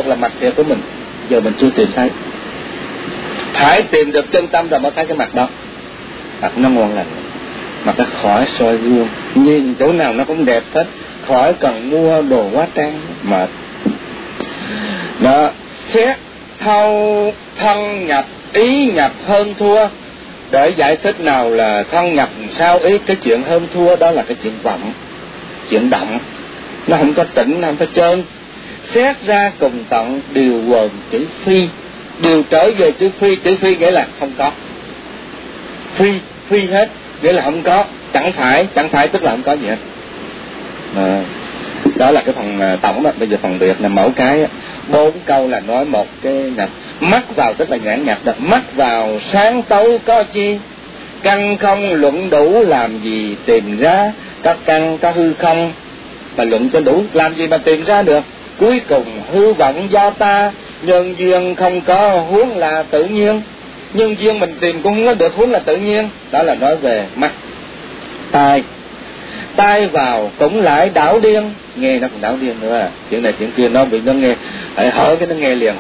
là mặt thiệt của mình, giờ mình chưa tìm thấy. Phải tìm được chân tâm rồi mới thấy cái mặt đó. Mặt nó ngon lành, mặt nó khỏi soi gương, nhìn chỗ nào nó cũng đẹp hết, khỏi cần mua đồ hóa trang mệt. Đó, xét thâu thân nhập, ý nhập hơn thua. Để giải thích nào là thân nhập sao ý, cái chuyện hơn thua đó là cái chuyện vọng, chuyện động, nó không có tĩnh, nó không có trơn. Xét ra cùng tận điều quần chữ phi, điều trở về chữ phi nghĩa là không có, phi hết nghĩa là không có, chẳng phải tức là không có gì hết. Đó là cái phần tổng đó. Bây giờ phần biệt là mẫu cái 4 câu là nói một cái nhập. Mắt vào tức là nhãn nhập đó. Mắt vào sáng tối có chi, căn không luận đủ làm gì tìm ra. Các căn có hư không mà luận cho đủ, làm gì mà tìm ra được. Cuối cùng hư vọng do ta, nhân duyên không có huống là tự nhiên. Nhân duyên mình tìm cũng không có được, huống là tự nhiên. Đó là nói về mắt. Tai vào cũng lại đảo điên, nghe nó cũng đảo điên nữa. Chuyện này chuyện kia nó bị nó nghe, hở cái nó nghe liền,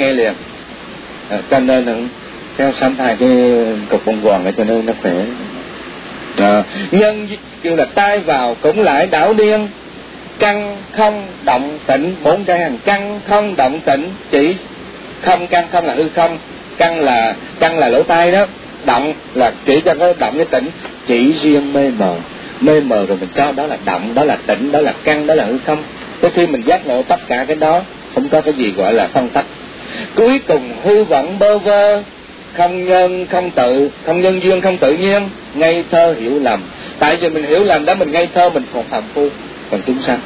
cho nên nó theo sắm hai cái cục bông quần để cho nên nó khỏe. Nhân kêu là tai vào cũng lại đảo điên, căn không động tĩnh, 4 cái hàng căn không động tĩnh, chỉ không, căn không là hư không, căn là lỗ tai đó, động là chỉ cho có động cái tĩnh, chỉ riêng mê mờ rồi mình cho đó là động, đó là tĩnh, đó là căn, đó là hư không. Tới khi mình giác ngộ tất cả cái đó, không có cái gì gọi là phân tách. Cuối cùng hư vọng bơ vơ, không nhân không tự, không nhân duyên không tự nhiên, ngây thơ hiểu lầm. Tại vì mình hiểu lầm đó, mình ngây thơ, mình còn phàm phu, còn chúng sanh.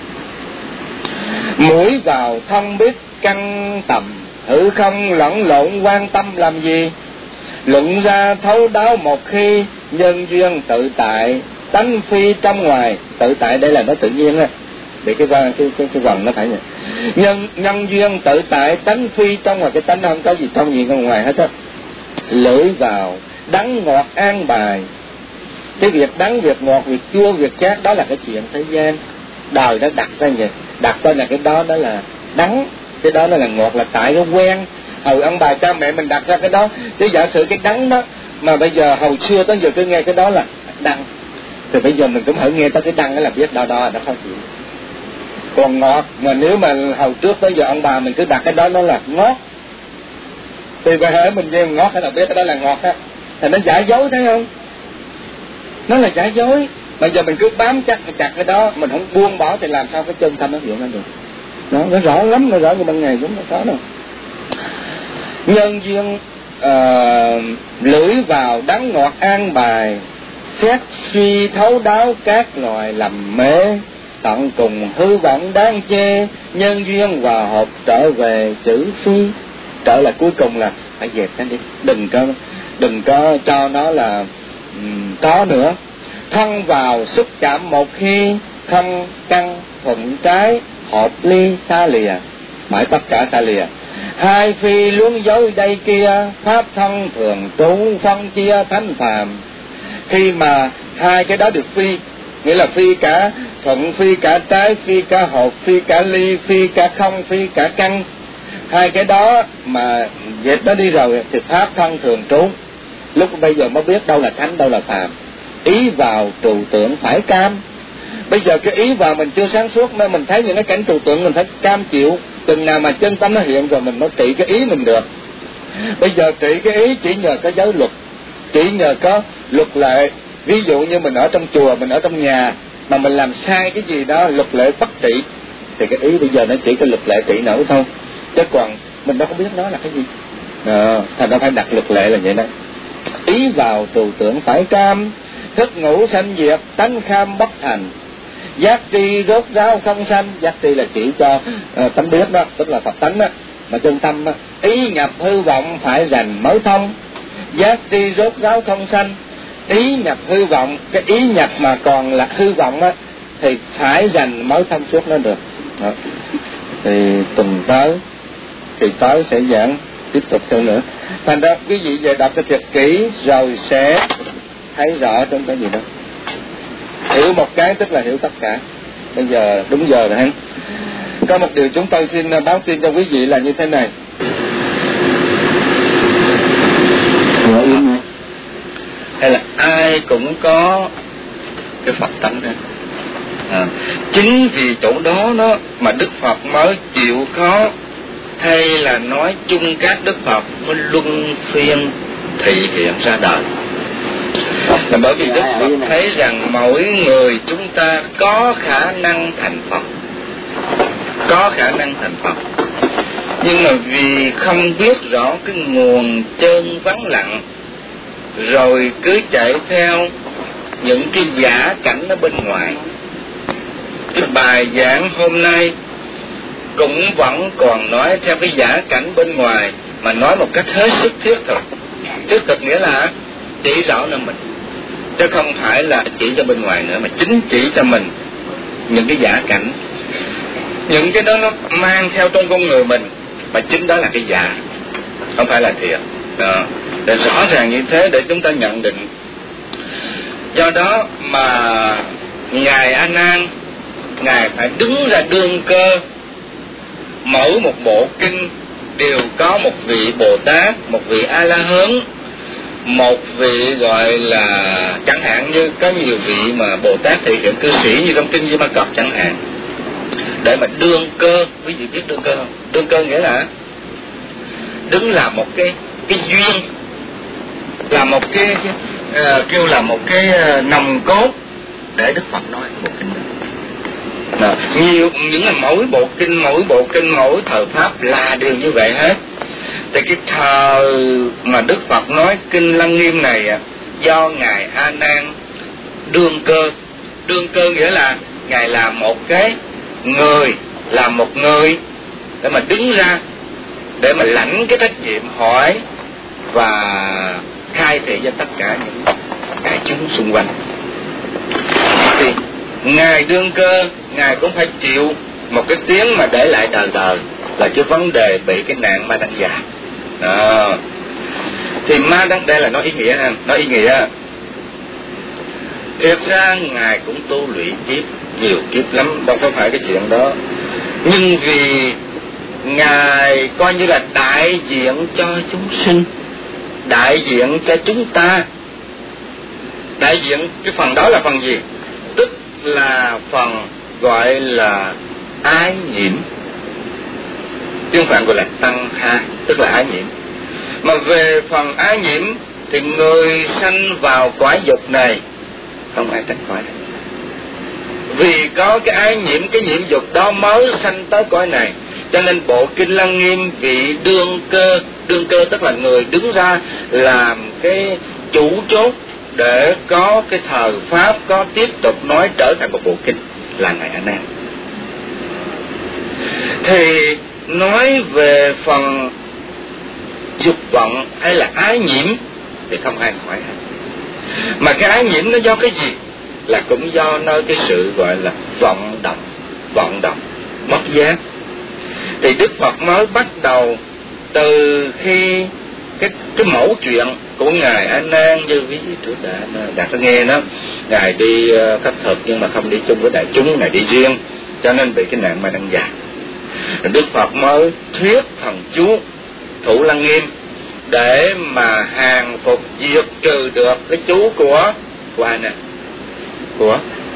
Mũi vào thông biết căn tầm, hư không lẫn lộn quan tâm làm gì. Luận ra thấu đáo một khi, nhân duyên tự tại, tánh phi trong ngoài. Tự tại đây là nó tự nhiên á, để cái vần nó phải vậy. Nhân duyên tự tại, tánh phi trong ngoài, cái tánh nó không có gì trong gì trong ngoài hết á. Lưỡi vào đắng ngọt an bài, cái việc đắng, việc ngọt, việc chua, việc chát đó là cái chuyện thế gian. Đời nó đặt ra vậy, đặt tên là cái đó là đắng, cái đó là ngọt, là tại cái quen. Ông bà cha mẹ mình đặt ra cái đó, chứ giả sử cái đắng đó mà bây giờ hồi xưa tới giờ cứ nghe cái đó là đắng, thì bây giờ mình cũng phải nghe tới cái đắng là biết đo nó khó chịu. Còn ngọt mà nếu mà hồi trước tới giờ ông bà mình cứ đặt cái đó nó là ngọt, thì bây giờ mình nghe ngọt hay là biết cái đó là ngọt á, thì nó giả dối, thấy không? Nó là giả dối. Bây giờ mình cứ bám chặt cái đó, mình không buông bỏ thì làm sao cái chân tâm nó hiện ra được. Nó rõ lắm, nó rõ như ban ngày cũng có đâu. Nhân duyên lưỡi vào đắng ngọt an bài, xét suy thấu đáo các loài lầm mê. Tận cùng hư vọng đáng chê, nhân duyên hòa hợp trở về chữ phi. Trở lại cuối cùng là phải dẹp nó đi, đừng có cho nó là có nữa. Thân vào xúc chạm một khi, không căn thuận trái, hợp ly xa lìa, mãi tất cả xa lìa. Hai phi luống dối đây kia, pháp thân thường trú phân chia thánh phàm. Khi mà hai cái đó được phi, nghĩa là phi cả thuận, phi cả trái, phi cả hợp, phi cả ly, phi cả không, phi cả căn. Hai cái đó mà dẹp nó đi rồi thì pháp thân thường trú. Lúc bây giờ mới biết đâu là thánh, đâu là phàm. Ý vào trừu tượng phải cam. Bây giờ cái ý vào mình chưa sáng suốt, nên mình thấy những cái cảnh trừu tượng mình phải cam chịu. Chừng nào mà chân tâm nó hiện rồi mình mới trị cái ý mình được. Bây giờ trị cái ý chỉ nhờ có giới luật, chỉ nhờ có luật lệ. Ví dụ như mình ở trong chùa, mình ở trong nhà mà mình làm sai cái gì đó, luật lệ bất trị, thì cái ý bây giờ nó chỉ có luật lệ trị nổi thôi, chứ còn mình đâu có biết nó là cái gì. Thành ra phải đặt luật lệ là vậy đó. Ý vào trừu tượng phải cam, thức ngủ sanh diệt, tánh kham bất thành. Giác tri rốt ráo không sanh. Giác tri là chỉ cho tánh biết đó, tức là Phật tánh đó, mà chân tâm đó. Ý nhập hư vọng phải rành mới thông. Giác tri rốt ráo không sanh. Ý nhập hư vọng, cái ý nhập mà còn là hư vọng á, thì phải rành mới thông suốt nó được đó. Thì tuần tới sẽ giảng tiếp tục thêm nữa. Thành ra quý vị về đọc cho thật kỹ rồi sẽ thấy rõ trong cái gì đó. Hiểu một cái tức là hiểu tất cả. Bây giờ đúng giờ rồi ha. Có một điều chúng tôi xin báo tin cho quý vị là như thế này. Hay là ai cũng có cái Phật tánh đó. Chính vì chỗ đó mà Đức Phật mới chịu khó, hay là nói chung các Đức Phật mới luân phiên thị hiện ra đời. Là bởi vì Đức Phật thấy rằng mỗi người chúng ta có khả năng thành Phật, có khả năng thành Phật, nhưng mà vì không biết rõ cái nguồn chân vắng lặng, rồi cứ chạy theo những cái giả cảnh ở bên ngoài. Cái bài giảng hôm nay cũng vẫn còn nói theo cái giả cảnh bên ngoài, mà nói một cách hết sức thiết thực. Thiết thực nghĩa là chỉ rõ nơi mình, chứ không phải là chỉ cho bên ngoài nữa, mà chính chỉ cho mình những cái giả cảnh. Những cái đó nó mang theo trong con người mình, mà chính đó là cái giả, không phải là thiệt. Để rõ ràng như thế để chúng ta nhận định. Do đó mà Ngài A Nan, Ngài phải đứng ra đương cơ. Mỗi một bộ kinh đều có một vị Bồ Tát, một vị A La Hán, một vị gọi là, chẳng hạn như có nhiều vị mà Bồ Tát thị hiện cư sĩ như trong kinh Di Ma Cập chẳng hạn, để mà đương cơ. Quý vị biết đương cơ không? Đương cơ nghĩa là đứng là một cái duyên, là một cái kêu là một cái nòng cốt để Đức Phật nói bộ kinh đó. Nhiều những là mỗi bộ kinh, mỗi thời pháp là đều như vậy hết. Thì cái thời mà Đức Phật nói kinh Lăng Nghiêm này do Ngài A Nan đương cơ. Đương cơ nghĩa là Ngài là một cái người, là một người để mà đứng ra, để mà lãnh cái trách nhiệm hỏi và khai thị cho tất cả những đại chúng xung quanh. Thì Ngài đương cơ, Ngài cũng phải chịu một cái tiếng mà để lại đời đời, là cái vấn đề bị cái nạn ma đăng già. Thì ma đăng đây là nói ý nghĩa ha, nói ý nghĩa. Thiệt ra Ngài cũng tu luyện kiếp, nhiều kiếp lắm, đâu phải cái chuyện đó. Nhưng vì Ngài coi như là đại diện cho chúng sinh, đại diện cho chúng ta. Đại diện, cái phần đó là phần gì? Tức là phần gọi là ái nhiễm. Tiếng Phạn gọi là tăng ha, tức là ái nhiễm. Mà về phần ái nhiễm thì người sanh vào cõi dục này không ai tránh khỏi. Vì có cái ái nhiễm, cái nhiễm dục đó mới sanh tới cõi này. Cho nên bộ kinh Lăng Nghiêm vị đương cơ tức là người đứng ra làm cái chủ chốt để có cái thời pháp, có tiếp tục nói trở thành một bộ kinh là Ngài A Nan. Thì nói về phần dục vọng hay là ái nhiễm thì không ai hỏi hết. Mà cái ái nhiễm nó do cái gì? Là cũng do nơi cái sự gọi là vọng động, mất giác. Thì Đức Phật mới bắt đầu từ khi cái mẫu chuyện của Ngài A Nan, như ví dụ trước đã có nghe đó, Ngài đi khất thực nhưng mà không đi chung với đại chúng, Ngài đi riêng, cho nên bị cái nạn ma đăng già. Đức Phật mới thuyết thần chú Thủ Lăng Nghiêm để mà hàng phục diệt trừ được cái chú của ai nè, của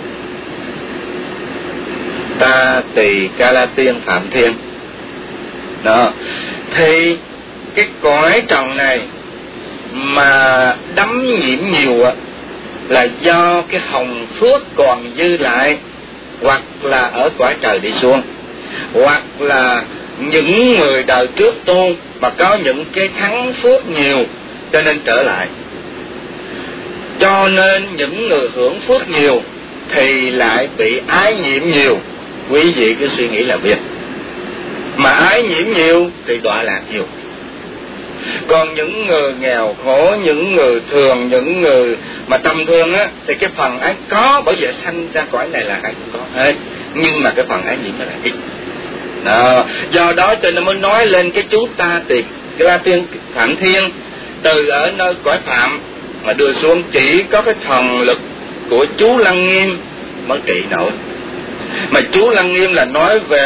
Ta Tỳ Ca La Tiên Phạm Thiên đó. Thì cái cõi trần này mà đắm nhiễm nhiều là do cái hồng phước còn dư lại, hoặc là ở cõi trời đi xuống, hoặc là những người đời trước tu mà có những cái thắng phước nhiều cho nên trở lại. Cho nên những người hưởng phước nhiều thì lại bị ái nhiễm nhiều. Quý vị cứ suy nghĩ là biết. Mà ái nhiễm nhiều thì đọa lạc nhiều. Còn những người nghèo khổ, những người thường, những người mà tầm thường á, thì cái phần ái có, bởi vì sanh ra cõi này là ai cũng có hết. Nhưng mà cái phần ái nhiễm nó là ít. Đó. Do đó cho nên mới nói lên cái chú Ta Tỳ Ca La Tiên Phạm Thiên từ ở nơi cõi phạm mà đưa xuống, chỉ có cái thần lực của chú Lăng Nghiêm mới trị nổi. Mà chú Lăng Nghiêm là nói về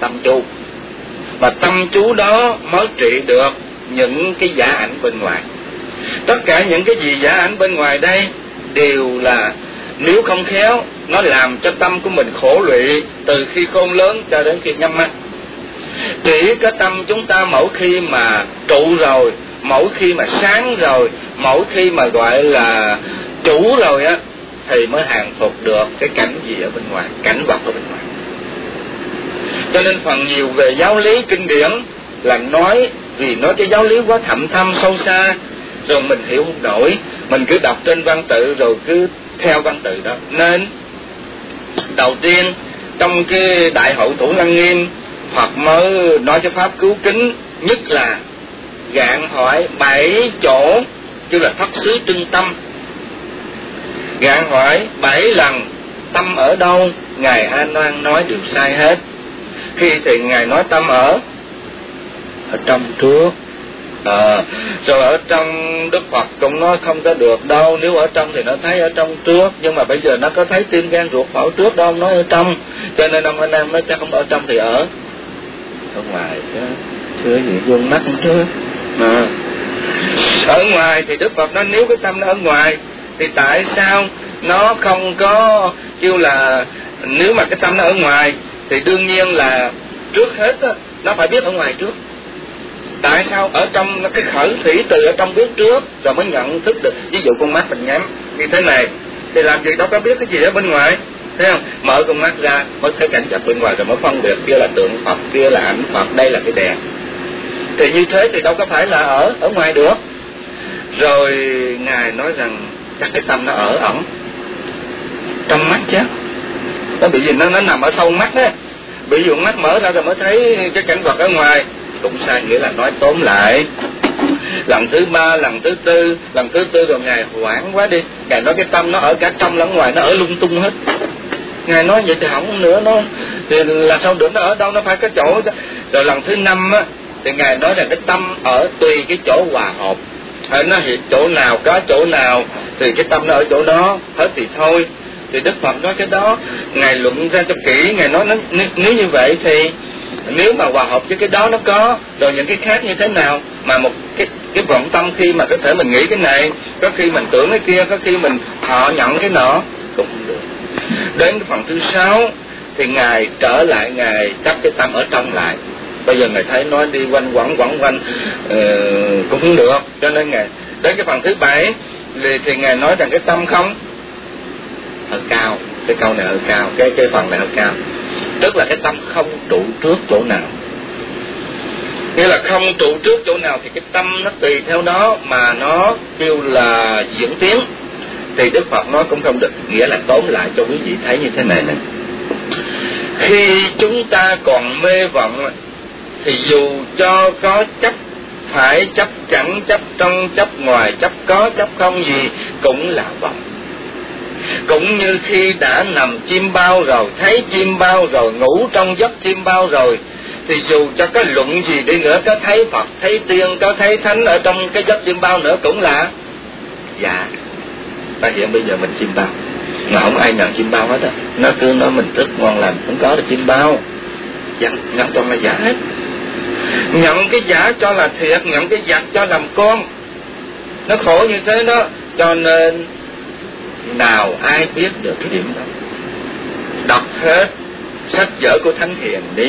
tâm chú. Và tâm chú đó mới trị được những cái giả ảnh bên ngoài. Tất cả những cái gì giả ảnh bên ngoài đây đều là nếu không khéo, nó làm cho tâm của mình khổ lụy từ khi khôn lớn cho đến khi nhắm mắt. Chỉ có tâm chúng ta mỗi khi mà trụ rồi, mỗi khi mà sáng rồi, mỗi khi mà gọi là chủ rồi á, thì mới hàng phục được cái cảnh gì ở bên ngoài, cảnh vật ở bên ngoài. Cho nên phần nhiều về giáo lý kinh điển là nói, vì nói cái giáo lý quá thậm thâm sâu xa, rồi mình hiểu không nổi, mình cứ đọc trên văn tự rồi cứ theo văn tự đó. Nên đầu tiên trong cái Đại Hậu Thủ Lăng Nghiêm Phật mới nói cái pháp cứu kính, nhất là gạn hỏi 7 chỗ, chứ là thất xứ trưng tâm. Gạn hỏi 7 lần tâm ở đâu, Ngài A Nan nói đều sai hết. Khi thì Ngài nói tâm ở trong trước, rồi ở trong Đức Phật cũng nói không có được đâu, nếu ở trong thì nó thấy ở trong trước, nhưng mà bây giờ nó có thấy tim gan ruột phổi trước đâu, nói ở trong, cho nên ông A Nan nói chắc không ở trong thì ở ngoài chứ, chưa gì vuông mắt trước. Ở ngoài thì Đức Phật nói nếu cái tâm nó ở ngoài thì tại sao nó không có kêu là, nếu mà cái tâm nó ở ngoài thì đương nhiên là trước hết đó, nó phải biết ở ngoài trước. Tại sao ở trong cái khởi thủy từ ở trong biết trước rồi mới nhận thức được. Ví dụ con mắt mình nhắm như thế này thì làm gì đâu có biết cái gì ở bên ngoài, thấy không? Mở con mắt ra mới thấy cảnh vật bên ngoài rồi mới phân biệt kia là tượng Phật, kia là ảnh Phật, đây là cái đèn. Thì như thế thì đâu có phải là ở ngoài được. Rồi Ngài nói rằng chắc cái tâm nó ở ẩn trong mắt chứ. Nó bị gì nó nằm ở sâu mắt đó. Ví dụ mắt mở ra rồi mới thấy cái cảnh vật ở ngoài, cũng sai, nghĩa là nói tóm lại. Lần thứ 3, lần thứ 4, lần thứ 4 rồi Ngài hoảng quá đi. Ngài nói cái tâm nó ở cả trong lẫn ngoài, nó ở lung tung hết. Ngài nói vậy thì không nữa, nó thì làm sao được, nó ở đâu, nó phải có chỗ. Rồi lần thứ 5 á thì Ngài nói rằng cái tâm ở tùy cái chỗ hòa hợp. Nó hiện chỗ nào có chỗ nào thì cái tâm nó ở chỗ đó hết thì thôi. Thì Đức Phật nói cái đó Ngài luận ra cho kỹ. Ngài nói nếu như vậy thì nếu mà hòa hợp với cái đó nó có, rồi những cái khác như thế nào, mà một cái vọng tâm khi mà có thể mình nghĩ cái này, có khi mình tưởng cái kia, có khi mình họ nhận cái nọ, cũng không được. Đến cái phần thứ 6 thì Ngài trở lại, Ngài chấp cái tâm ở trong lại. Bây giờ Ngài thấy nói đi quanh quẩn cũng không được, cho nên Ngài đến cái phần thứ 7 thì Ngài nói rằng cái tâm không hơi cao. Cái câu này hơi cao, cái phần này hơi cao. Tức là cái tâm không trụ trước chỗ nào. Nghĩa là không trụ trước chỗ nào thì cái tâm nó tùy theo đó mà nó kêu là diễn tiến. Thì Đức Phật nói cũng không được. Nghĩa là tóm lại cho quý vị thấy như thế này nè. Khi chúng ta còn mê vọng thì dù cho có chấp phải, chấp chẳng, chấp trong, chấp ngoài, chấp có, chấp không gì cũng là vọng. Cũng như khi đã nằm chim bao rồi, thấy chim bao rồi, ngủ trong giấc chim bao rồi, thì dù cho có luận gì đi nữa, có thấy Phật, thấy tiên, có thấy Thánh ở trong cái giấc chim bao nữa cũng là dạ. Và hiện bây giờ mình chim bao, mà không ai nhận chim bao hết á. Nó cứ nói mình rất ngon lành, không có được chim bao. Nhận cho là giả hết. Nhận cái giả cho là thiệt, nhận cái giặc cho làm con. Nó khổ như thế đó. Cho nên nào ai biết được cái điểm đó. Đọc hết sách vở của Thánh Hiền đi,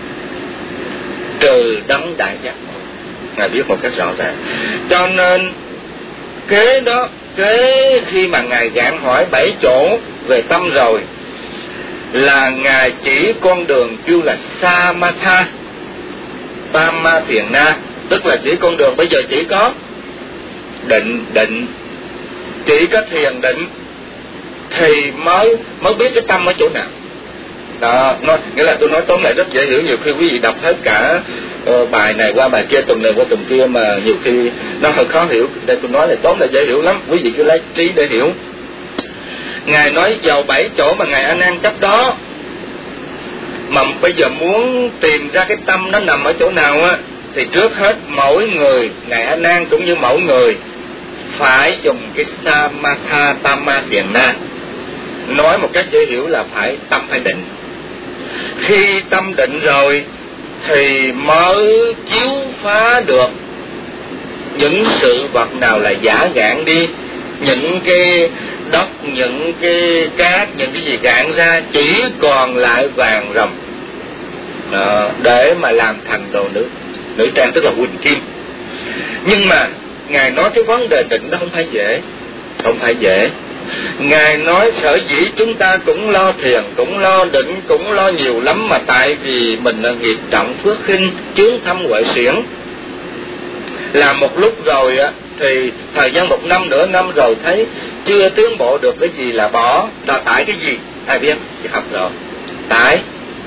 trừ đấng đại giác Ngài biết một cách rõ ràng. Cho nên kế đó, kế khi mà Ngài gạn hỏi 7 chỗ về tâm rồi, là Ngài chỉ con đường kêu là Samatha Tama Thiền Na. Tức là chỉ con đường bây giờ chỉ có định, chỉ có thiền định thì mới biết cái tâm ở chỗ nào. Đó, nghĩa là tôi nói tóm lại rất dễ hiểu. Nhiều khi quý vị đọc hết cả bài này qua bài kia, tuần này qua tuần kia, mà nhiều khi nó hơi khó hiểu. Đây tôi nói là tóm lại dễ hiểu lắm, quý vị cứ lấy trí để hiểu. Ngài nói vào 7 chỗ mà Ngài A Nan chấp đó, mà bây giờ muốn tìm ra cái tâm nó nằm ở chỗ nào á, thì trước hết mỗi người, Ngài A Nan cũng như mỗi người phải dùng cái Samatha Tama Thiền Na. Nói một cách dễ hiểu là phải tâm phải định. Khi tâm định rồi thì mới chiếu phá được những sự vật nào là giả gạn đi, những cái đất, những cái cát, những cái gì gạn ra, chỉ còn lại vàng ròng để mà làm thành đồ nữ trang, tức là huỳnh kim. Nhưng mà Ngài nói cái vấn đề định đó không phải dễ. Ngài nói sở dĩ chúng ta cũng lo thiền, cũng lo định, cũng lo nhiều lắm, mà tại vì mình là nghiệp trọng phước khinh, chướng thâm huệ xiển. Làm một lúc rồi thì thời gian 1 năm, nửa năm rồi thấy chưa tiến bộ được cái gì là bỏ. Là tại cái gì? Ai biết? Thì học rồi. Tại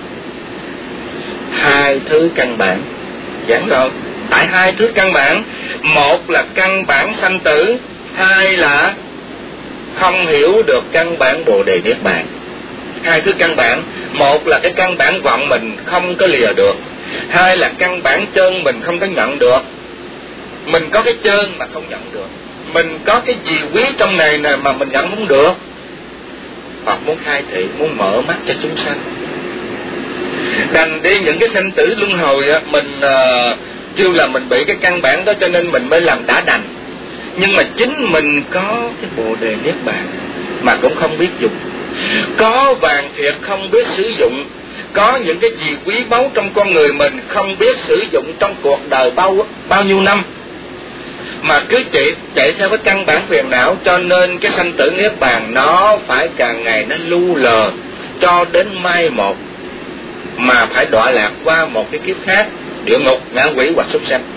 2 thứ căn bản. Giảng rồi. Tại 2 thứ căn bản. Một là căn bản sanh tử, 2 là không hiểu được căn bản Bồ Đề Niết Bàn. 2 thứ căn bản. Một là cái căn bản vọng mình không có lìa được, 2 là căn bản chân mình không có nhận được. Mình có cái chân mà không nhận được, mình có cái gì quý trong này nè mà mình nhận không được. Hoặc muốn khai thị, muốn mở mắt cho chúng sanh. Đành đi những cái sanh tử luân hồi mình kêu là mình bị cái căn bản đó cho nên mình mới làm đã đành. Nhưng mà chính mình có cái Bồ Đề Niết Bàn mà cũng không biết dùng, có vàng thiệt không biết sử dụng, có những cái gì quý báu trong con người mình không biết sử dụng trong cuộc đời bao nhiêu năm, mà cứ chạy theo cái căn bản phiền não. Cho nên cái sanh tử Niết Bàn nó phải càng ngày nó lu lờ cho đến mai một, mà phải đọa lạc qua một cái kiếp khác, địa ngục, ngạ quỷ hoặc súc sanh.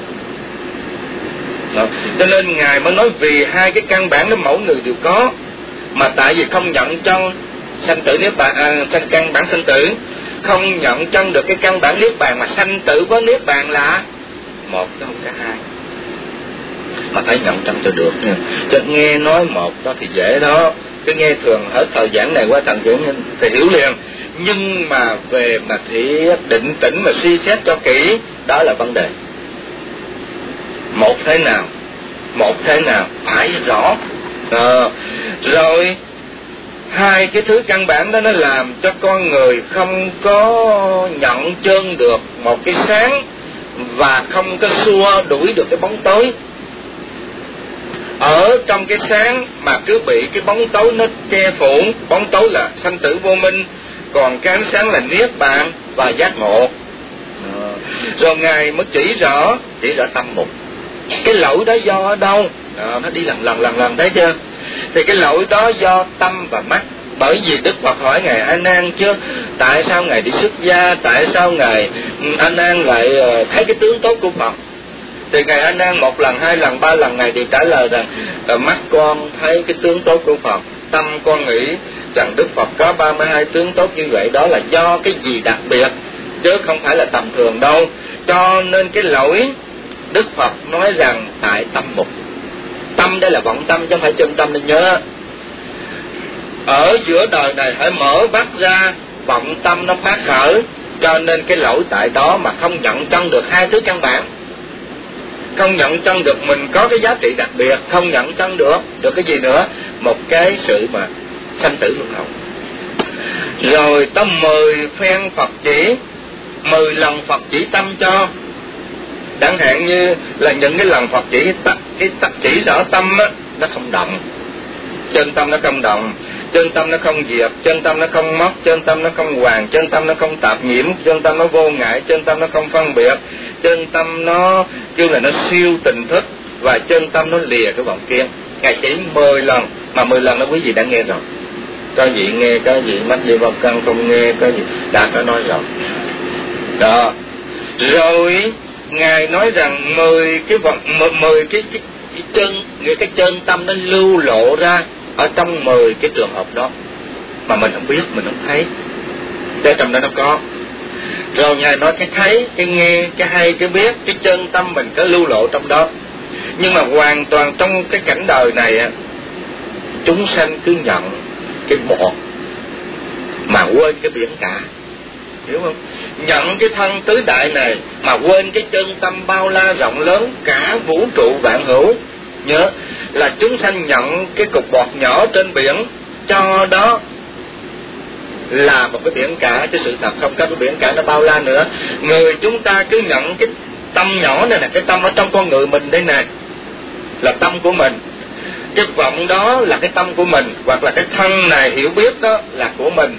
Cho nên Ngài mới nói vì 2 cái căn bản đó mỗi người đều có, mà tại vì không nhận chân sanh tử Niết Bàn, căn bản sanh tử, không nhận chân được cái căn bản Niết Bàn, mà sanh tử với Niết Bàn là một chứ không cả 2. Mà phải nhận chân cho được nha. Chứ nghe nói một đó thì dễ đó, cứ nghe thường ở thời giảng này qua thần giảng thì hiểu liền. Nhưng mà về mà thị định tĩnh mà suy xét cho kỹ, đó là vấn đề. Một thế nào phải rõ. Rồi 2 cái thứ căn bản đó nó làm cho con người không có nhận chân được một cái sáng, và không có xua đuổi được cái bóng tối. Ở trong cái sáng mà cứ bị cái bóng tối nó che phủ. Bóng tối là sanh tử vô minh, còn cái ánh sáng là Niết Bàn và giác ngộ. Rồi Ngài mới chỉ rõ tâm mục. Cái lỗi đó do ở đâu? Nó đi lần thấy chưa? Thì cái lỗi đó do tâm và mắt. Bởi vì Đức Phật hỏi Ngài A Nan chứ, tại sao Ngài đi xuất gia, tại sao Ngài A Nan lại thấy cái tướng tốt của Phật? Thì Ngài A Nan 1 lần, 2 lần, 3 lần Ngài đều trả lời rằng mắt con thấy cái tướng tốt của Phật, tâm con nghĩ rằng Đức Phật có 32 tướng tốt như vậy, đó là do cái gì đặc biệt, chứ không phải là tầm thường đâu. Cho nên cái lỗi Đức Phật nói rằng tại tâm mục. Tâm đây là vọng tâm chứ không phải chân tâm, nên nhớ. Ở giữa đời này hãy mở mắt ra, vọng tâm nó phát khởi. Cho nên cái lỗi tại đó mà không nhận chân được 2 thứ căn bản. Không nhận chân được mình có cái giá trị đặc biệt, không nhận chân được cái gì nữa? Một cái sự mà sanh tử luân hồi. Rồi ta 10 phen Phật chỉ, 10 lần Phật chỉ tâm cho. Chẳng hạn như là những cái lần Phật chỉ chỉ rõ tâm á, nó không động. Chân tâm nó không động, chân tâm nó không diệt, chân tâm nó không mất, chân tâm nó không hoàn, chân tâm nó không tạp nhiễm, chân tâm nó vô ngại, chân tâm nó không phân biệt, chân tâm nó kêu là nó siêu tình thức, và chân tâm nó lìa cái vọng kiến. Ngài chỉ 10 lần, mà 10 lần đó quý vị đã nghe rồi. Có gì nghe, có gì mắt gì vào căn không nghe, có gì đã có nói rồi. Đó. Rồi Ngài nói rằng 10 cái chân, nghĩa cái chân tâm nó lưu lộ ra ở trong 10 cái trường hợp đó, mà mình không biết, mình không thấy. Để trong đó nó có. Rồi Ngài nói cái thấy, cái nghe, cái hay, cái biết, cái chân tâm mình có lưu lộ trong đó. Nhưng mà hoàn toàn trong cái cảnh đời này chúng sanh cứ nhận cái một mà quên cái biển cả, hiểu không? Nhận cái thân tứ đại này mà quên cái chân tâm bao la rộng lớn cả vũ trụ vạn hữu. Nhớ là chúng sanh nhận cái cục bọt nhỏ trên biển, cho đó là một cái biển cả, chứ sự thật không có cái biển cả nó bao la nữa. Người chúng ta cứ nhận cái tâm nhỏ này nè, cái tâm ở trong con người mình đây nè là tâm của mình, cái vọng đó là cái tâm của mình, hoặc là cái thân này hiểu biết đó là của mình.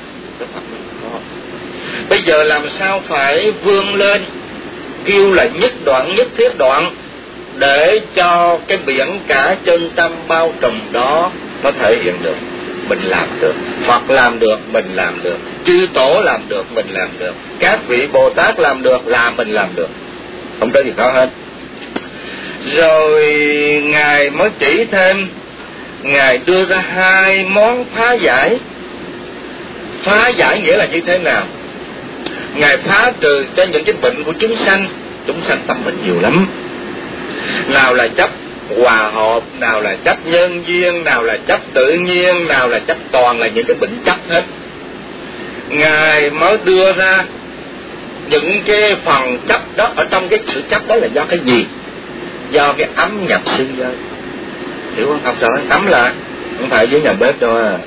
Bây giờ làm sao phải vươn lên, kêu là nhất đoạn nhất thiết đoạn, để cho cái biển cả chân tâm bao trùm đó nó thể hiện được. Mình làm được, Phật làm được, mình làm được, chư tổ làm được, mình làm được, các vị Bồ Tát làm được, là mình làm được, không có gì khó hết. Rồi Ngài mới chỉ thêm, Ngài đưa ra 2 món phá giải. Phá giải nghĩa là như thế nào? Ngài phá trừ cho những cái bệnh của chúng sanh. Chúng sanh tâm bệnh nhiều lắm, nào là chấp hòa hợp, nào là chấp nhân duyên, nào là chấp tự nhiên, nào là chấp, toàn là những cái bệnh chấp hết. Ngài mới đưa ra những cái phần chấp đó, ở trong cái sự chấp đó là do cái gì? Do cái ấm nhập sư giới. Hiểu không? Học rồi, ấm là không phải dưới nhà bếp đâu à.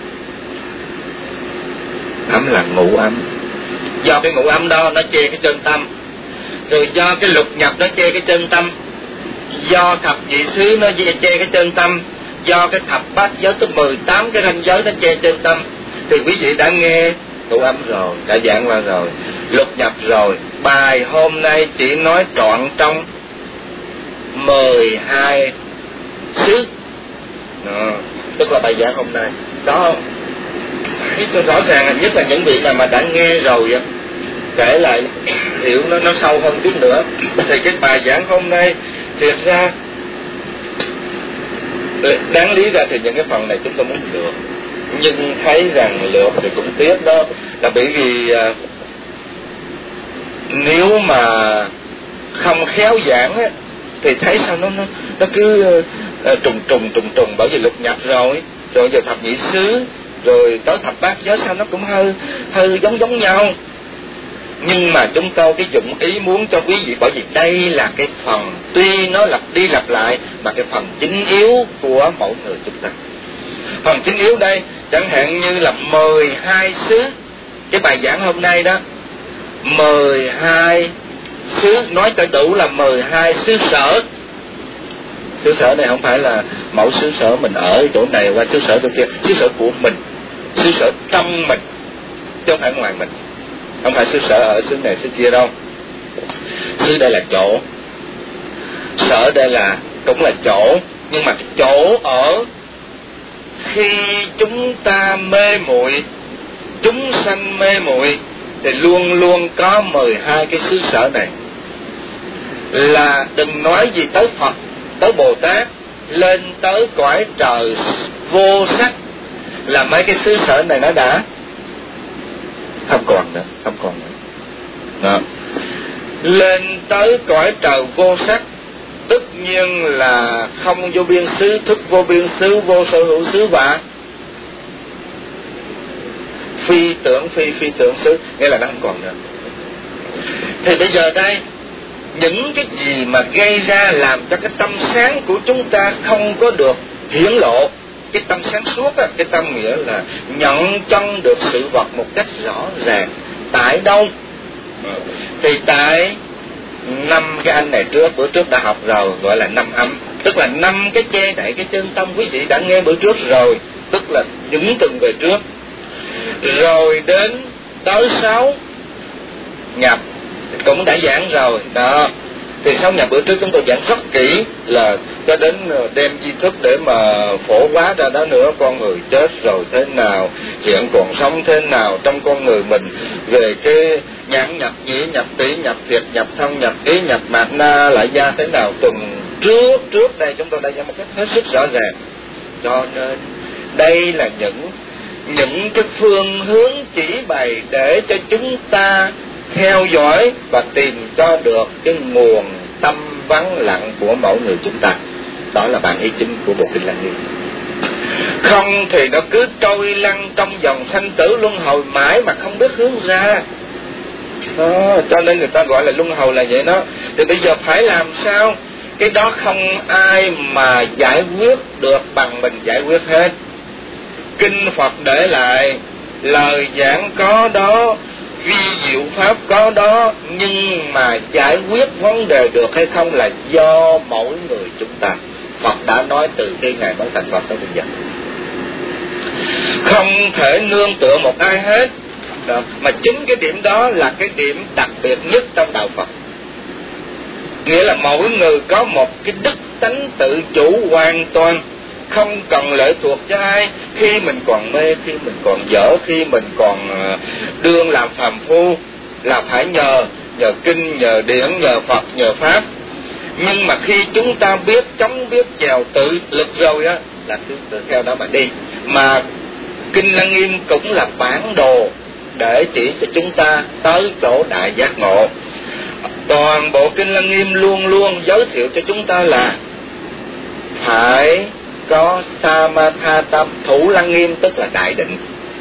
Ấm là ngũ ấm. Do cái ngũ ấm đó nó che cái chân tâm, rồi do cái lục nhập nó che cái chân tâm, do thập nhị xứ nó che cái chân tâm, do cái thập bát giới tới 18 cái ranh giới nó che chân tâm. Thì quý vị đã nghe ngũ ấm rồi, đã giảng qua rồi, lục nhập rồi. Bài hôm nay chỉ nói trọn trong 12 xứ đó, tức là bài giảng hôm nay đó không? Biết cho rõ ràng, nhất là những vị mà đã nghe rồi kể lại hiểu nó sâu hơn chút nữa. Thì cái bài giảng hôm nay thiệt ra đáng lý ra thì những cái phần này chúng tôi muốn lược, nhưng thấy rằng lược thì cũng tiếc đó, là bởi vì nếu mà không khéo giảng á, thì thấy sao nó cứ trùng, bởi vì lục nhập rồi giờ thập nhị xứ, rồi tới thập bát giới, sao nó cũng hơi giống nhau. Nhưng mà chúng tôi cái dụng ý muốn cho quý vị, bởi vì đây là cái phần tuy nó lặp đi lặp lại mà cái phần chính yếu của mỗi người chúng ta. Phần chính yếu đây chẳng hạn như là 12 xứ, cái bài giảng hôm nay đó 12 xứ, nói cho đủ là 12 xứ sở. Xứ sở này không phải là mẫu xứ sở mình ở chỗ này qua xứ sở chỗ kia, xứ sở của mình, xứ sở trong mình chứ không phải ngoài mình. Không phải xứ sở ở xứ này xứ kia đâu. Xứ đây là chỗ, sở đây là cũng là chỗ, nhưng mà cái chỗ ở khi chúng ta mê muội, chúng sanh mê muội, thì luôn luôn có 12 cái xứ sở này. Là đừng nói gì tới Phật, tới Bồ Tát, lên tới cõi trời vô sắc, là mấy cái xứ sở này nó đã không còn nữa. Đó. Lên tới cõi trời vô sắc, tất nhiên là không vô biên xứ, thức vô biên xứ, vô sở hữu xứ và phi tưởng xứ, nghĩa là nó không còn nữa. Thì bây giờ đây, những cái gì mà gây ra làm cho cái tâm sáng của chúng ta không có được hiển lộ, cái tâm sáng suốt á, cái tâm nghĩa là nhận chân được sự vật một cách rõ ràng. Tại đâu? Thì tại 5 cái anh này bữa trước đã học rồi, gọi là 5 âm, tức là 5 cái che đậy cái chân tâm, quý vị đã nghe bữa trước rồi, tức là những tuần về trước. Rồi đến tới 6 nhập cũng đã giảng rồi đó. Thì sau nhà bữa trước chúng tôi giảng rất kỹ, là cho đến đem di thức để mà phổ hóa ra đó nữa. Con người chết rồi thế nào, hiện còn sống thế nào trong con người mình, về cái nhãn nhập, nhĩ nhập, tỷ nhập, thiệt nhập, thân nhập, ý nhập, mạt na lại gia thế nào. Tuần trước đây chúng tôi đã giảng một cách hết sức rõ ràng. Cho nên đây là những cái phương hướng chỉ bày để cho chúng ta theo dõi và tìm cho được cái nguồn tâm vắng lặng của mỗi người chúng ta. Đó là bản ý chính của bộ kinh Lăng Nghiêm. Không thì nó cứ trôi lăn trong dòng sanh tử luân hồi mãi mà không biết hướng ra đó, cho nên người ta gọi là luân hồi là vậy đó. Thì bây giờ phải làm sao? Cái đó không ai mà giải quyết được bằng mình giải quyết hết. Kinh Phật để lại lời giảng có đó, vi diệu pháp có đó, nhưng mà giải quyết vấn đề được hay không là do mỗi người chúng ta. Phật đã nói từ khi Ngài mới thành Phật tới bây giờ, không thể nương tựa một ai hết. Đó. Mà chính cái điểm đó là cái điểm đặc biệt nhất trong đạo Phật. Nghĩa là mỗi người có một cái đức tánh tự chủ hoàn toàn, không cần lệ thuộc cho ai. Khi mình còn mê, khi mình còn dở, khi mình còn đương làm phàm phu, là phải nhờ kinh, nhờ điển, nhờ Phật, nhờ Pháp. Nhưng mà khi chúng ta biết chống, biết chèo tự lực rồi á, là cứ tự theo đó mà đi. Mà Kinh Lăng Nghiêm cũng là bản đồ để chỉ cho chúng ta tới chỗ đại giác ngộ. Toàn bộ Kinh Lăng Nghiêm luôn luôn giới thiệu cho chúng ta là phải có samatha tâm, thủ Lăng Nghiêm tức là đại định.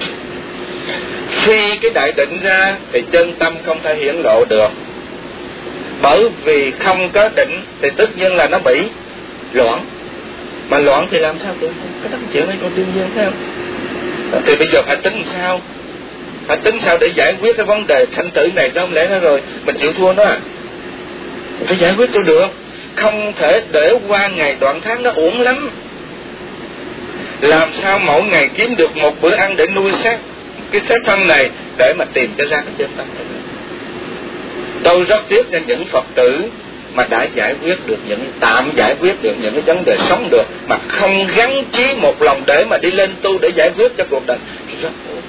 Phi cái đại định ra thì chân tâm không thể hiển lộ được. Bởi vì không có định thì tất nhiên là nó bị loạn. Mà loạn thì làm sao được? Cái đó chuyện này còn đương nhiên phải không? Thì bây giờ phải tính sao? Phải tính sao để giải quyết cái vấn đề sanh tử này, không lẽ nó rồi mình chịu thua nó à? Phải giải quyết cho được. Không thể để qua ngày đoạn tháng, nó uổng lắm. Làm sao mỗi ngày kiếm được một bữa ăn để nuôi xác cái xác thân này, để mà tìm cho ra cái chân tâm này. Tôi rất tiếc cho những Phật tử mà đã giải quyết được tạm giải quyết được những cái vấn đề sống được, mà không gắn chí một lòng để mà đi lên tu để giải quyết cho cuộc đời. Rất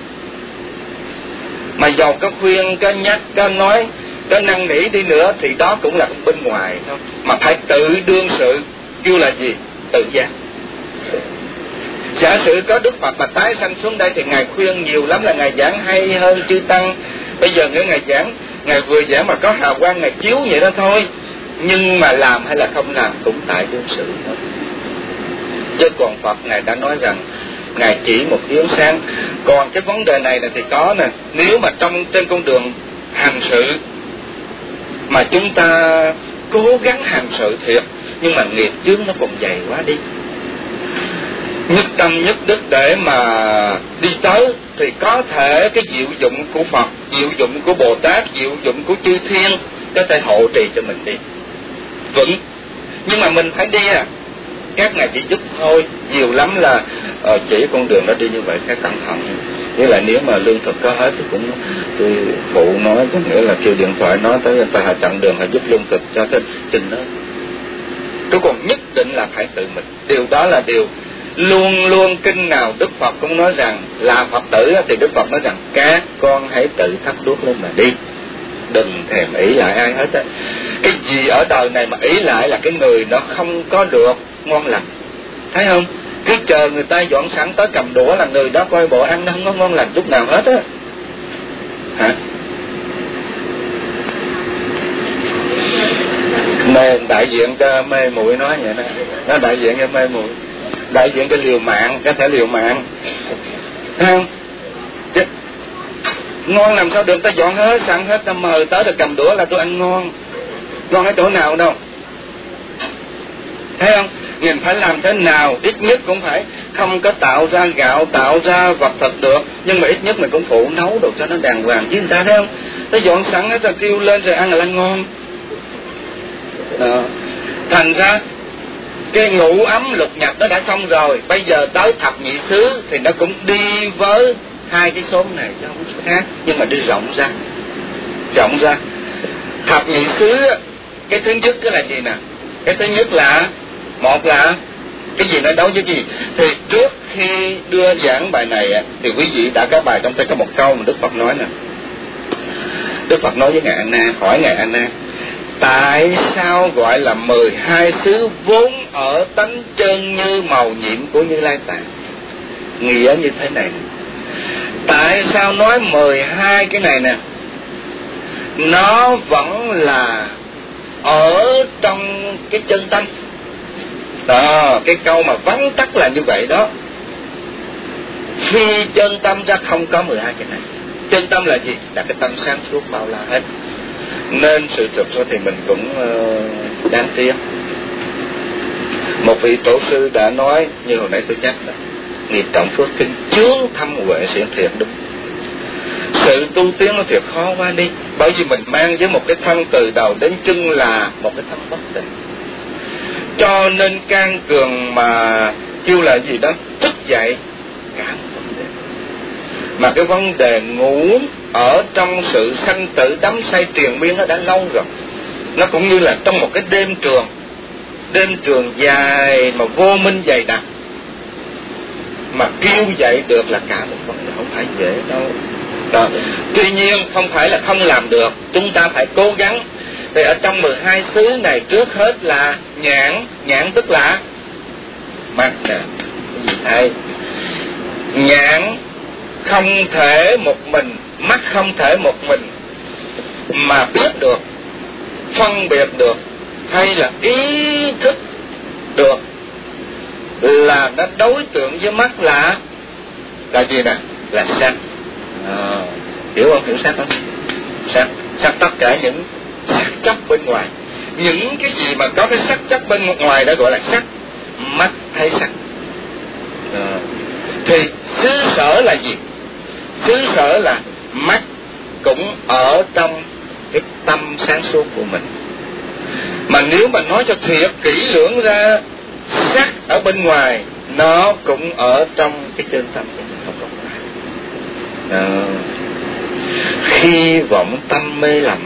mà dầu có khuyên, có nhắc, có nói, có năn nỉ đi nữa thì đó cũng là bên ngoài thôi. Mà phải tự đương sự, kêu là gì? Tự giác. Giả sử có Đức Phật mà tái sanh xuống đây thì Ngài khuyên nhiều lắm, là Ngài giảng hay hơn chư Tăng. Bây giờ nếu Ngài giảng, Ngài vừa giảng mà có hào quang Ngài chiếu vậy đó thôi. Nhưng mà làm hay là không làm cũng tại đương sự thôi. Chứ còn Phật Ngài đã nói rằng Ngài chỉ một hướng sáng. Còn cái vấn đề này thì có nè, nếu mà trên con đường hành sự mà chúng ta cố gắng hành sự thiệt, nhưng mà nghiệp chướng nó còn dày quá đi, nhất tâm nhất đức để mà đi tới, thì có thể cái diệu dụng của Phật, diệu dụng của Bồ Tát, diệu dụng của chư thiên có thể hộ trì cho mình đi vững. Nhưng mà mình phải đi à. Các ngài chỉ giúp thôi, nhiều lắm là chỉ con đường đó đi như vậy, các cẩn thận. Nghĩa là nếu mà lương thực có hết thì cũng tôi phụ nói, có nghĩa là kêu điện thoại nói tới người ta hạ chặn đường, họ giúp lương thực cho cái trình đó. Tôi còn nhất định là phải tự mình. Điều đó là điều luôn luôn kinh nào Đức Phật cũng nói rằng là Phật tử thì Đức Phật nói rằng các con hãy tự thắp đuốc lên mà đi, đừng thèm ý lại ai hết á. Cái gì ở đời này mà ý lại là cái người nó không có được ngon lành, thấy không? Cứ chờ người ta dọn sẵn tới cầm đũa là người đó coi bộ ăn nó không có ngon lành chút nào hết á. Hả? Mê đại diện cho mê muội nói vậy đó, nó đại diện cho mê muội, đại diện cho liều mạng, có thể liều mạng, thấy không? Chứ ngon làm sao được, ta dọn hết sẵn hết, ta mời tới được cầm đũa là tôi ăn ngon. Ngon ở chỗ nào đâu, thấy không? Mình phải làm thế nào, ít nhất cũng phải không có tạo ra gạo, tạo ra vật thực được, nhưng mà ít nhất mình cũng phụ nấu đồ cho nó đàng hoàng chứ người ta, thấy không? Ta dọn sẵn hết rồi kêu lên rồi ăn là ngon. Thành ra cái ngũ ấm lục nhập nó đã xong rồi, bây giờ tới thập nhị xứ thì nó cũng đi với hai cái số này chứ không có khác, nhưng mà đi rộng ra. Thập nhị xứ, cái thứ nhất cái là gì nè? Cái thứ nhất là, một là cái gì nó đấu với gì. Thì trước khi đưa giảng bài này thì quý vị đã có bài trong tay có một câu mà Đức Phật nói nè. Đức Phật nói với Ngài A Nan, hỏi Ngài A Nan, tại sao gọi là 12 xứ vốn ở tánh chân như màu nhiệm của Như Lai Tạng? Nghĩa như thế này, tại sao nói 12 cái này nè? Nó vẫn là ở trong cái chân tâm đó. Cái câu mà vắn tắt là như vậy đó. Phi chân tâm ra không có 12 cái này. Chân tâm là gì? Là cái tâm sáng suốt bao la hết. Nên sự thực ra thì mình cũng đáng tiếc. Một vị tổ sư đã nói, như hồi nãy tôi nhắc là nghiệp trọng phước kinh chướng thâm huệ siễn thiện đúng. Sự tu tiến nó thiệt khó quá đi, bởi vì mình mang với một cái thân từ đầu đến chân là một cái thân bất tịnh. Cho nên can cường mà kêu là gì đó, thức dậy cả một vấn đề. Mà cái vấn đề ngủ ở trong sự sanh tử đắm say triền miên nó đã lâu rồi. Nó cũng như là trong một cái đêm trường dài mà vô minh dày đặc, mà kêu dậy được là cả một vấn đề, không phải dễ đâu. Đó. Tuy nhiên không phải là không làm được, chúng ta phải cố gắng. Thì ở trong 12 xứ này, trước hết là nhãn tức là mắt nè. Cái gì nhãn không thể một mình, mắt không thể một mình mà biết được, phân biệt được, hay là ý thức được là nó đối tượng với mắt là gì nè? Là sắc. Hiểu không? Hiểu sắc không? Sắc tất cả những sắc chất bên ngoài. Những cái gì mà có cái sắc chất bên ngoài đã gọi là sắc. Mắt thấy sắc. Thì xứ sở là gì? Xứ sở là mắt cũng ở trong cái tâm sáng suốt của mình. Mà nếu mà nói cho thiệt kỹ lưỡng ra, sắc ở bên ngoài nó cũng ở trong cái chân tâm của mình, không có ngoài. Khi vọng tâm mê lầm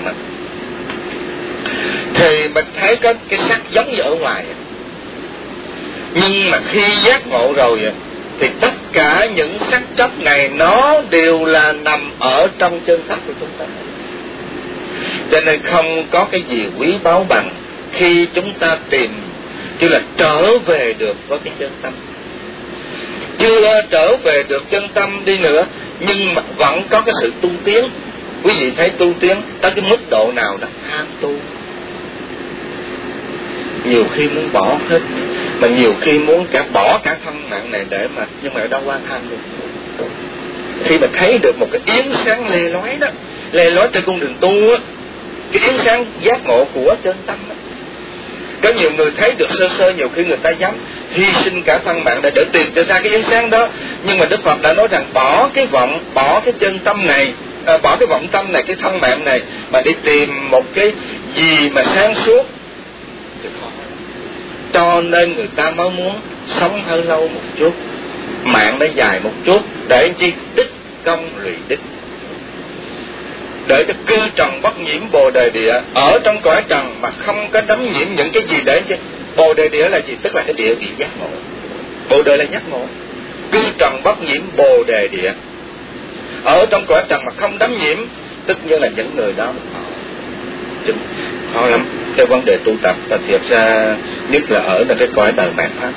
thì mình thấy có cái sắc giống như ở ngoài, nhưng mà khi giác ngộ rồi thì tất cả những sắc chất này nó đều là nằm ở trong chân tâm của chúng ta. Cho nên không có cái gì quý báu bằng khi chúng ta tìm, chứ là trở về được với cái chân tâm. Chưa trở về được chân tâm đi nữa, nhưng mà vẫn có cái sự tu tiến. Quý vị thấy tu tiến tới cái mức độ nào đó, ham tu. Nhiều khi muốn bỏ hết, mà nhiều khi muốn bỏ cả thân mạng này để mà, nhưng mà đâu qua tham được. Khi mà thấy được một cái yến sáng lè lói đó, lè lói trên con đường tu á, cái yến sáng giác ngộ của chân tâm đó. Có nhiều người thấy được sơ sơ, nhiều khi người ta dám hy sinh cả thân mạng để tìm cho ra cái yến sáng đó. Nhưng mà Đức Phật đã nói rằng bỏ cái vọng, bỏ cái chân tâm này, bỏ cái vọng tâm này, cái thân mạng này, mà đi tìm một cái gì mà sáng suốt thì khó. Cho nên người ta mới muốn sống hơi lâu một chút, mạng nó dài một chút, để chi đích công lụy đích, để cho cư trần bất nhiễm bồ đề địa, ở trong cõi trần mà không có đắm nhiễm những cái gì. Để cho bồ đề địa là gì? Tức là cái địa vị giác ngộ. Bồ đề là giác ngộ. Cư trần bất nhiễm bồ đề địa, ở trong cõi trần mà không đắm nhiễm, tất nhiên là những người đó khó lắm. Cái vấn đề tu tập và thiệt ra nhất là ở cái cõi đời mạt pháp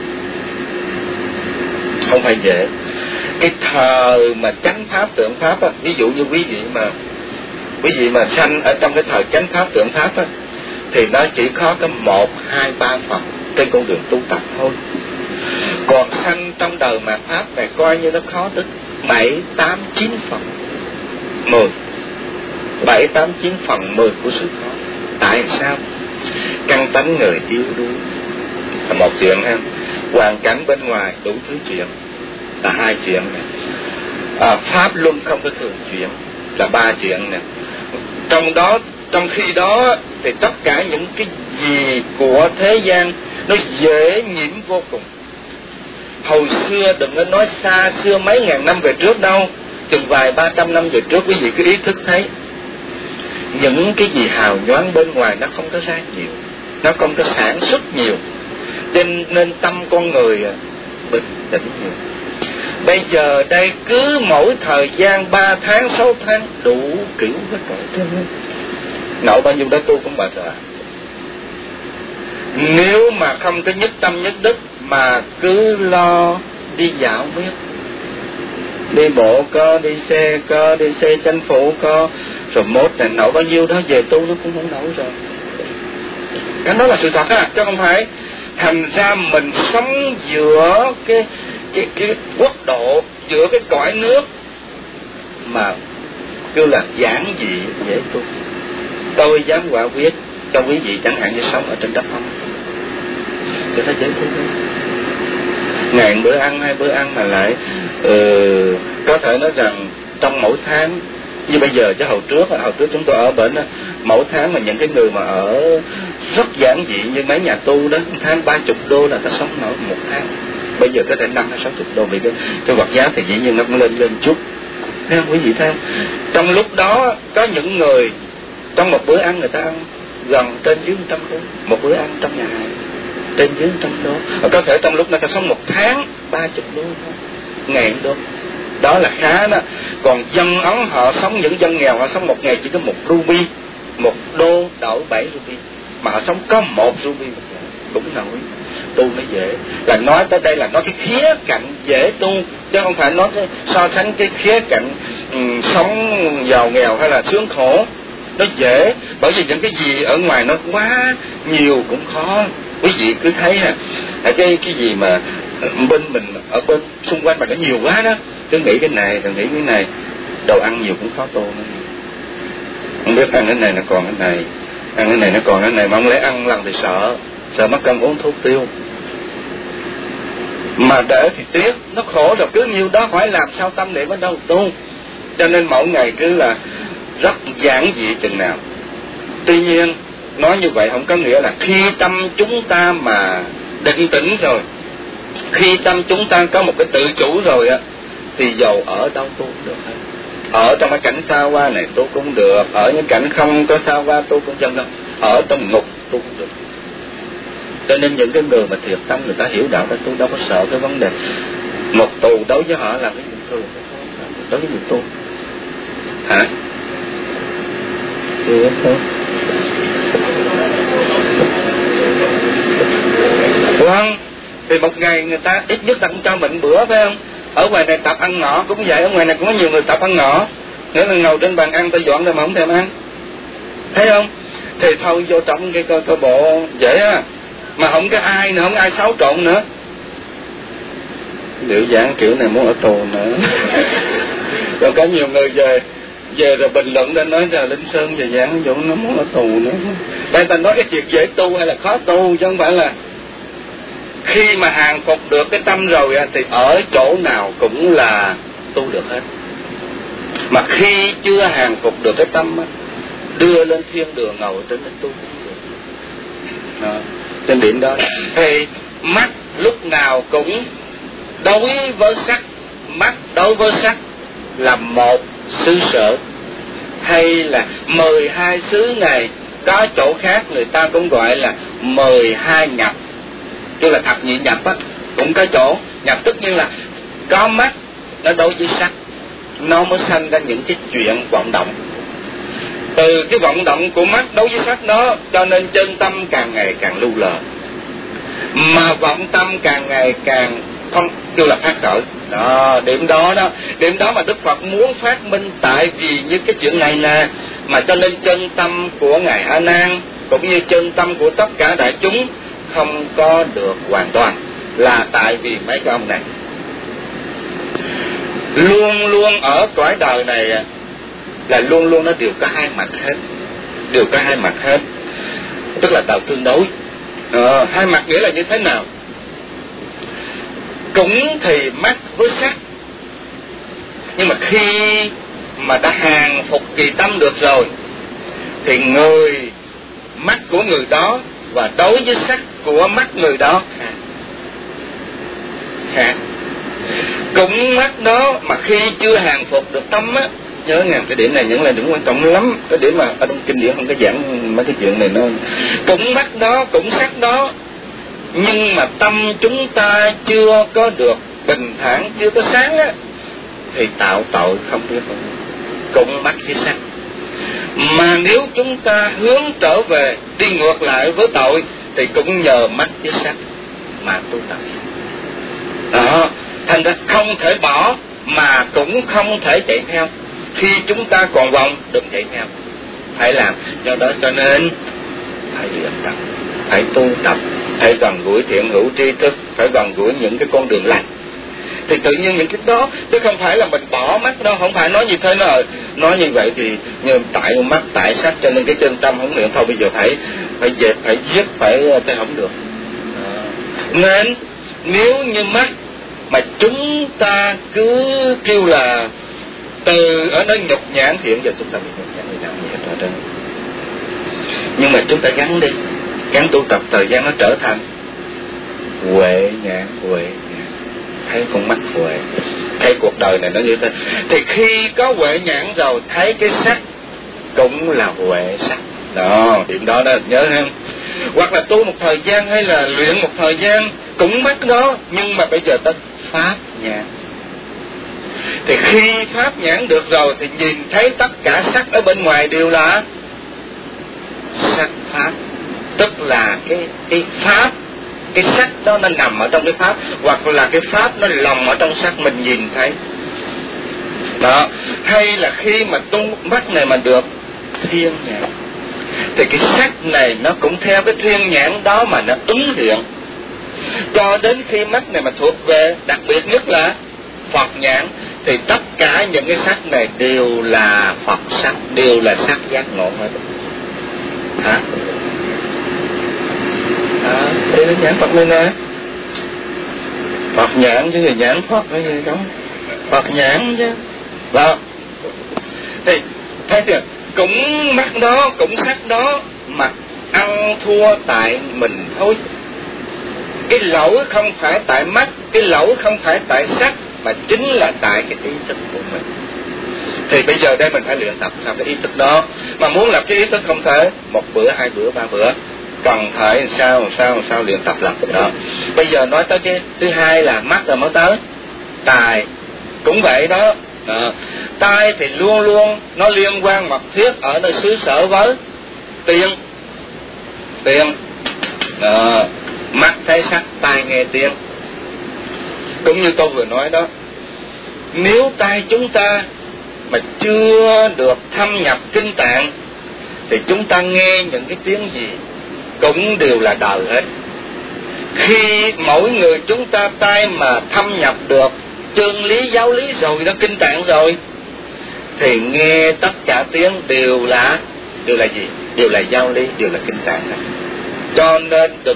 không phải dễ. Cái thời mà chánh pháp tượng pháp á, ví dụ như quý vị mà sanh ở trong cái thời chánh pháp tượng pháp á, thì nó chỉ có 1, 2, 3 phần trên con đường tu tập thôi. Còn sanh trong đời mạt pháp này coi như nó khó tới 7, 8, 9 phần 10. 7, 8, 9 phần 10 của sự khó. Tại sao? Căn tánh người yếu đuối là một chuyện ha. Hoàn cảnh bên ngoài đủ thứ chuyện là 2 chuyện nè. Pháp luân không có thường chuyển là 3 chuyện nè. Trong khi đó thì tất cả những cái gì của thế gian nó dễ nhiễm vô cùng. Hồi xưa, đừng có nói xa xưa mấy ngàn năm về trước đâu, chừng vài 300 năm về trước, quý vị cứ ý thức thấy những cái gì hào nhoáng bên ngoài nó không có ra nhiều, nó không có sản xuất nhiều, cho nên tâm con người bình tĩnh nhiều. Bây giờ đây cứ mỗi thời gian 3 tháng, 6 tháng đủ kiểu hết rồi. Nậu bao nhiêu đó tu cũng mệt rồi. Nếu mà không có nhất tâm nhất đức mà cứ lo đi dạo biết, đi bộ có, đi xe chánh phủ có, rồi mốt này nậu bao nhiêu đó về tu nó cũng không nổi rồi. Cái đó là sự thật á, chứ không phải. Thành ra mình sống giữa cái quốc độ, giữa cái cõi nước mà kêu là giản dị dễ tu. Tôi dám quả quyết cho quý vị, chẳng hạn như sống ở trên đất không, tôi thấy dễ tu đó. Ngày bữa ăn, 2 bữa ăn mà lại có thể nói rằng trong mỗi tháng như bây giờ, chứ hồi trước chúng tôi ở bển đó, mỗi tháng mà những cái người mà ở rất giản dị như mấy nhà tu đó, tháng 30 đô là ta sống nổi một tháng. Bây giờ có thể 50-60 đô, vì cái vật giá thì dĩ nhiên nó cũng lên chút. Thấy không quý vị, thấy không? Trong lúc đó có những người trong một bữa ăn người ta ăn gần trên dưới 100 đô, một bữa ăn trong nhà hàng trên dưới 100 đô. Và có thể trong lúc người ta sống một tháng 30 đô, 1.000 đô. Đó là khá đó. Còn dân Ấn họ sống, những dân nghèo họ sống một ngày chỉ có 1 ruby, 1 đô đổi 7 ruby, mà họ sống có 1 ruby cũng nổi. Tu nó dễ. Là nói tới đây là nói cái khía cạnh dễ tu, chứ không phải nói so sánh cái khía cạnh sống giàu nghèo hay là sướng khổ. Nó dễ, bởi vì những cái gì ở ngoài nó quá nhiều cũng khó. Quý vị cứ thấy cái gì mà bên mình ở bên xung quanh mà nó nhiều quá đó, cứ nghĩ cái này rồi nghĩ cái này, đồ ăn nhiều cũng khó tu nữa. Không biết ăn cái này nó còn cái này, ăn cái này nó còn cái này, mà không lẽ ăn lần thì sợ mất cân uống thuốc tiêu. Mà để thì tiếc, nó khổ rồi, cứ nhiêu đó phải làm sao tâm niệm ở đâu tu. Cho nên mỗi ngày cứ là rất giản dị chừng nào. Tuy nhiên nói như vậy không có nghĩa là khi tâm chúng ta mà định tĩnh rồi, khi tâm chúng ta có một cái tự chủ rồi á, thì dầu ở đâu tu cũng được hết. Ở trong cái cảnh xa hoa này tu cũng được, ở những cảnh không có xa hoa tu cũng chẳng đâu, ở trong ngục tu cũng được. Cho nên những cái người mà thiệt tâm người ta hiểu đạo đó, tu đâu có sợ cái vấn đề ngục tù đối với họ là cái chuyện thường, đối với người tu. Hả? Vâng, thì một ngày người ta ít nhất ta cũng cho mình bữa, phải không? Ở ngoài này tập ăn ngọ cũng vậy, ở ngoài này cũng có nhiều người tập ăn ngọ, nghĩa là ngồi trên bàn ăn ta dọn ra mà không thèm ăn, thấy không? Thì thôi vô trong cái coi bộ dễ á, mà không có ai nữa, không ai xáo trộn nữa. Liệu giảng kiểu này muốn ở tù nữa. Rồi có nhiều người về rồi bình luận ra nói là Linh Sơn về giảng Dũng nó muốn ở tù nữa. Đây ta nói cái chuyện dễ tu hay là khó tu, chứ không phải là khi mà hàng phục được cái tâm rồi thì ở chỗ nào cũng là tu được hết. Mà khi chưa hàng phục được cái tâm đưa lên thiên đường ngồi trên cái tu cũng được. Trên điểm đó thì mắt lúc nào cũng đối với sắc, mắt đối với sắc là một xứ sở, hay là 12 xứ này, có chỗ khác người ta cũng gọi là 12 nhập, tức là thập nhị nhập á, cũng có chỗ nhập, tức như là có mắt nó đối với sắc, nó mới sanh ra những cái chuyện vọng động. Từ cái vọng động của mắt đối với sắc đó, cho nên chân tâm càng ngày càng lưu lờ, mà vọng tâm càng ngày càng không, kêu là phát khởi. Đó, điểm đó mà Đức Phật muốn phát minh, tại vì như cái chuyện này nè, mà cho nên chân tâm của Ngài A Nan cũng như chân tâm của tất cả đại chúng không có được hoàn toàn, là tại vì mấy cái ông này luôn luôn ở cõi đời này là luôn luôn nó đều có hai mặt hết, đều có hai mặt hết, tức là đạo tương đối. Hai mặt nghĩa là như thế nào? Cũng thì mắt với sắc, nhưng mà khi mà đã hàng phục kỳ tâm được rồi thì người mắt của người đó và đối với sắc của mắt người đó khác. Cũng mắt đó mà khi chưa hàng phục được tâm á, nhớ nghe cái điểm này những là điểm quan trọng lắm, cái điểm mà ở trong kinh điển không có giảng mấy cái chuyện này. Nó cũng mắt đó, cũng sắc đó, nhưng mà tâm chúng ta chưa có được bình thản, chưa có sáng á, thì tạo tội không biết không. Cũng mắt với sắc, mà nếu chúng ta hướng trở về đi ngược lại với tội thì cũng nhờ mắt với sắc mà tu tập. Đó, thành ra không thể bỏ mà cũng không thể chạy theo. Khi chúng ta còn vọng đừng chạy theo, phải làm. Do đó cho nên phải luyện tập, phải tu tập, phải gần gũi thiện hữu tri thức, phải gần gũi những cái con đường lành, thì tự nhiên những cái đó, chứ không phải là mình bỏ mắt đâu. Không phải nói như thế nào, nói như vậy thì như tại mắt tại sắc cho nên cái chân tâm không luyện, thôi bây giờ phải dẹp, phải giết, phải thế không được. Nên nếu như mắt mà chúng ta cứ kêu là Từ ở nơi nhục nhãn, hiện giờ chúng ta bị nhục nhãn người nào gì hết rồi. Nhưng mà chúng ta gắn tu tập, thời gian nó trở thành huệ nhãn. Thấy con mắt huệ, thấy cuộc đời này nó như thế. Thì khi có huệ nhãn rồi, thấy cái sắc cũng là huệ sắc. Đó, điểm đó đó, nhớ không? Hoặc là tu một thời gian hay là luyện một thời gian cũng mắt đó, nhưng mà bây giờ ta pháp nhãn. Thì khi pháp nhãn được rồi thì nhìn thấy tất cả sắc ở bên ngoài đều là sắc pháp, tức là cái pháp, cái sắc đó nó nằm ở trong cái pháp, hoặc là cái pháp nó lồng ở trong sắc mình nhìn thấy. Đó, hay là khi mà tu mắt này mà được thiên nhãn thì cái sắc này nó cũng theo cái thiên nhãn đó mà nó ứng hiện, cho đến khi mắt này mà thuộc về đặc biệt nhất là Phật nhãn thì tất cả những cái sắc này đều là Phật sắc, đều là sắc giác ngộ hết. Hả? Đây là nhãn Phật lên nè. Phật nhãn chứ gì nhãn Phật hay gì đó. Phật nhãn chứ. Đó. Thì thấy chưa? Cũng mắt đó, cũng sắc đó mà ăn thua tại mình thôi. Cái lỗi không phải tại mắt, cái lỗi không phải tại sắc, mà chính là tại cái ý thức của mình. Thì bây giờ đây mình phải luyện tập sao cái ý thức đó. Mà muốn lập cái ý thức không thể một bữa, 2 bữa, 3 bữa, cần phải sao luyện tập lập đó. Bây giờ nói tới cái thứ hai là mắt rồi mới tới tài, cũng vậy đó. Tai thì luôn luôn nó liên quan mật thiết ở nơi xứ sở với tiếng. Mắt thấy sắc, tai nghe tiếng. Cũng như tôi vừa nói đó, nếu tai chúng ta mà chưa được thâm nhập kinh tạng thì chúng ta nghe những cái tiếng gì cũng đều là đời hết. Khi mỗi người chúng ta tai mà thâm nhập được chân lý, giáo lý rồi đó, kinh tạng rồi, thì nghe tất cả tiếng đều là gì? Đều là giáo lý, đều là kinh tạng. Cho nên đừng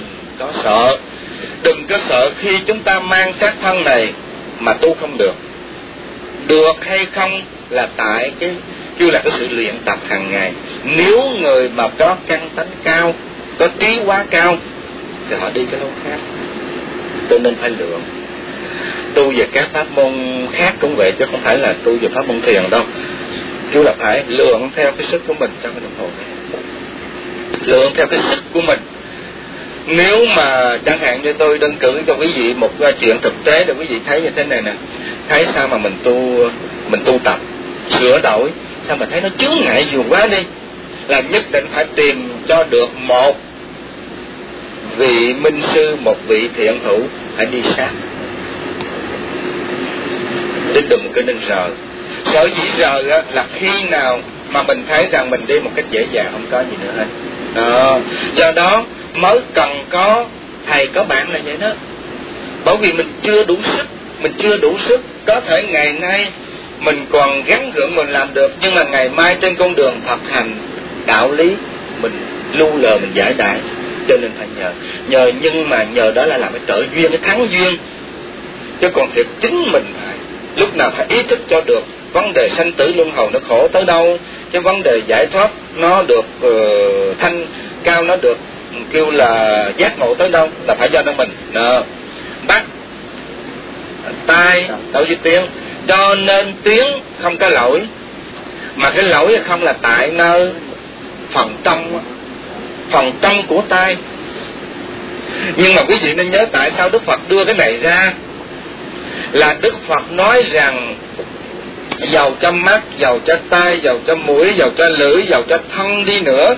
có sợ khi chúng ta mang xác thân này mà tu không được. Được hay không là tại cái kêu là cái sự luyện tập hàng ngày. Nếu người mà có căn tánh cao, có trí hóa cao thì họ đi cái lối khác. Cho nên phải luyện. Tu về các pháp môn khác cũng vậy, chứ không phải là tu về pháp môn thiền đâu. Chứ là phải luyện theo cái sức của mình trong cái đồng hồ này. Luyện theo cái sức của mình. Nếu mà chẳng hạn như tôi đơn cử cho quý vị một chuyện thực tế để quý vị thấy như thế này nè. Thấy sao mà mình tu tập, sửa đổi, sao mà thấy nó chướng ngại nhiều quá đi, là nhất định phải tìm cho được một vị minh sư, một vị thiện hữu, phải đi sát. Chứ đừng có nên rờ. Sở dĩ rờ là khi nào mà mình thấy rằng mình đi một cách dễ dàng, không có gì nữa hết. Do đó mới cần có thầy có bạn là vậy đó. Bởi vì mình chưa đủ sức, có thể ngày nay mình còn gắng gượng mình làm được, nhưng mà ngày mai trên con đường thực hành đạo lý mình lu lờ, mình giải đãi. Cho nên phải nhờ, nhưng mà nhờ đó là làm cái trợ duyên, cái thắng duyên. Chứ còn thiệt chính mình phải lúc nào phải ý thức cho được vấn đề sanh tử luân hồi nó khổ tới đâu, cái vấn đề giải thoát nó được thanh cao, nó được kêu là giác ngộ tới đâu, là phải do nó mình. Bắt tai đối với tiếng, cho nên tiếng không có lỗi, mà cái lỗi không là tại nơi phần trong của tai. Nhưng mà quý vị nên nhớ tại sao Đức Phật đưa cái này ra, là Đức Phật nói rằng dầu cho mắt, dầu cho tai, dầu cho mũi, dầu cho lưỡi, dầu cho thân đi nữa,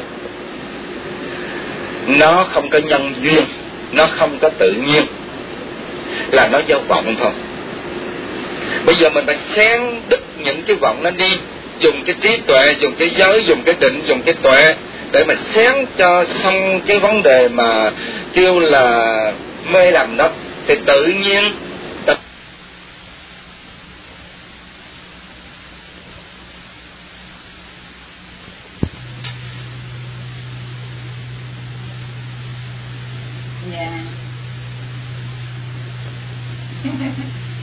nó không có nhân duyên, nó không có tự nhiên, là nó do vọng thôi. Bây giờ mình phải xén đứt những cái vọng nó đi, dùng cái trí tuệ, dùng cái giới, dùng cái định, dùng cái tuệ để mà xén cho xong cái vấn đề mà kêu là mê lầm đó, thì tự nhiên dạ